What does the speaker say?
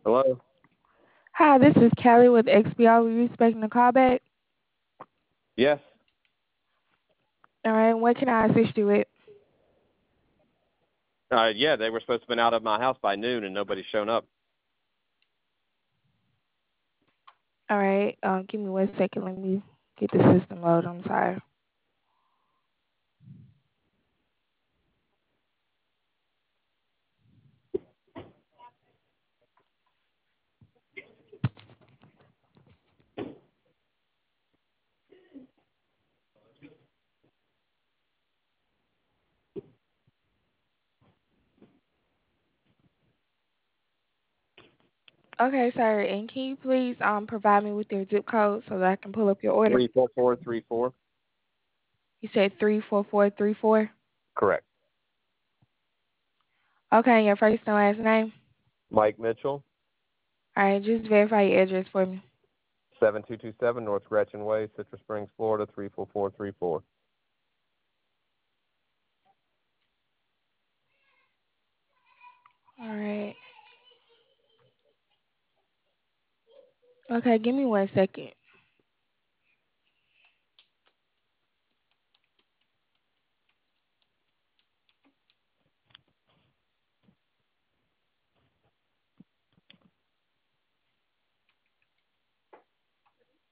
Hello? Hi, this is Kelly with XBR. Were you expecting a call back? Yes. All right, what can I assist you with? Yeah, they were supposed to have been out of my house by noon and nobody's shown up. All right, give me 1 second. Let me get the system loaded. I'm sorry. Okay, sir, and can you please provide me with your zip code so that I can pull up your order? 34434. You said 34434. Correct. Okay, and your first and last name. Mike Mitchell, All right, just verify your address for me. 7227 North Gretchen Way, Citrus Springs, Florida, 34434. All right. Okay, give me 1 second.